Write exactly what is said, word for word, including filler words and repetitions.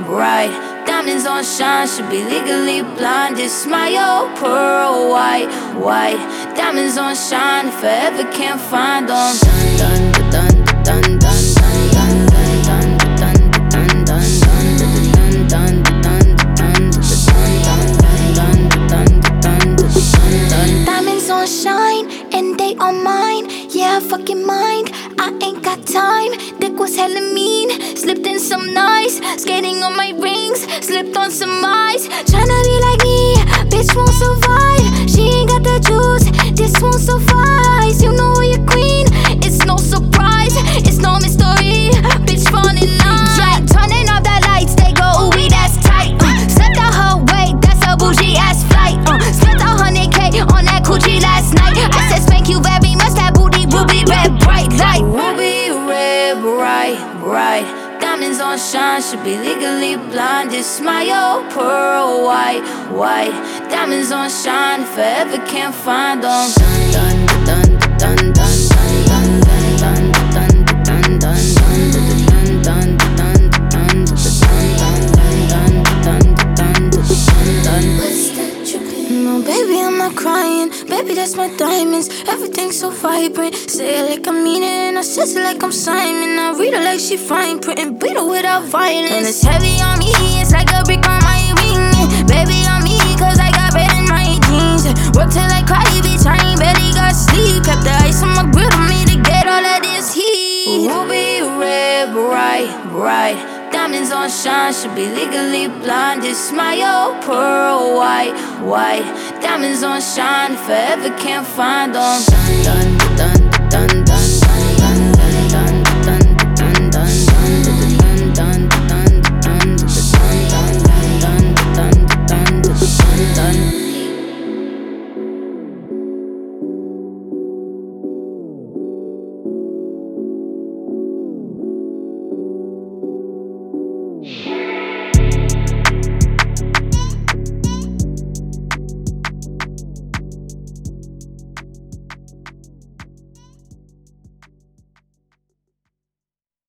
bright. Diamonds on shine, should be legally blind. Just smile, pearl white, white. Diamonds on shine, if I ever can't find them. Dun dun dun dun dun dun dun dun dun dun dun dun dun. Diamonds on shine, and they on mine. Yeah, fucking mind, I ain't got time. Dick was hella mean, slipped in some nice. Skating on my rings, slipped on some ice. Tryna be like me, bitch won't survive. She ain't got the juice, this won't suffice. You know you're queen, it's no surprise. It's no mystery, bitch falling in line. Yeah, turning off the lights, they go, ooh, that's tight. uh, Slept out her way, that's a bougie ass flight. uh, Spent a hundred K on that coochie last night. I said thank you very much, that booty ruby red bright light. Ruby red bright, bright. Diamonds on shine, should be legally blind. Just smile, pearl white, white. Diamonds on shine, if I ever can't find them. Dun dun dun dun dun dun dun dun dun dun dun dun No, baby, I'm not crying. Baby, that's my diamonds. Everything's so vibrant. Say it like I mean it, and I says it like I'm Simon. I read her like she fine print and beat her without violence. And it's heavy on me, it's like a brick on my ring. Baby, on me, cause I got red in my jeans. Work till I cry, bitch, I ain't barely got sleep. Kept the ice on my grill for me to get all of this heat. Ruby red bright, bright. Diamonds on shine, should be legally blind. Just smile, pearl white, white. Diamonds on shine, if I ever can't find them. Dun,